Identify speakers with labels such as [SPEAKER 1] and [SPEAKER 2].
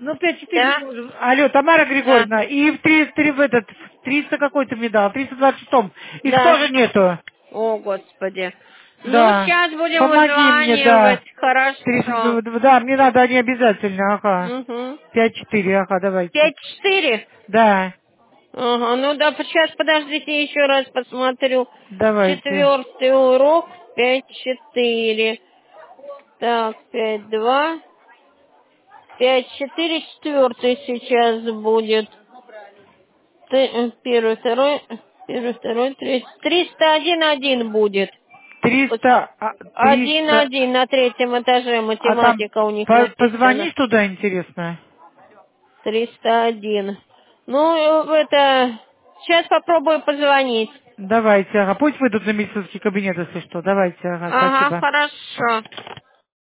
[SPEAKER 1] Ну, 5-4.
[SPEAKER 2] Да?
[SPEAKER 1] Алло, Тамара
[SPEAKER 2] Да.
[SPEAKER 1] Григорьевна, и в 300 какой-то медал, в 326-м. Их
[SPEAKER 2] Да.
[SPEAKER 1] тоже нету.
[SPEAKER 2] О, Господи. Ну,
[SPEAKER 1] Да.
[SPEAKER 2] сейчас будем
[SPEAKER 1] Помоги мне, да.
[SPEAKER 2] вызванивать. Хорошо.
[SPEAKER 1] Да, мне надо, они обязательно, ага.
[SPEAKER 2] Угу.
[SPEAKER 1] 5-4, ага, давайте.
[SPEAKER 2] 5-4?
[SPEAKER 1] Да,
[SPEAKER 2] Ага, ну да, сейчас подождите, еще раз посмотрю.
[SPEAKER 1] давайте.
[SPEAKER 2] 4-й урок, 5-4. Так, 5-2. 5-4, 4-й сейчас будет. Первый, второй, третий. 301-1 будет.
[SPEAKER 1] 300,
[SPEAKER 2] 1-1 на третьем этаже.
[SPEAKER 1] а там
[SPEAKER 2] Математика у них написана.
[SPEAKER 1] позвонишь туда, интересно?
[SPEAKER 2] 301. Ну, это... Сейчас попробую позвонить.
[SPEAKER 1] Давайте, ага, пусть выйдут на медицинский кабинет, если что. Давайте, ага,
[SPEAKER 2] Ага,
[SPEAKER 1] спасибо.
[SPEAKER 2] хорошо.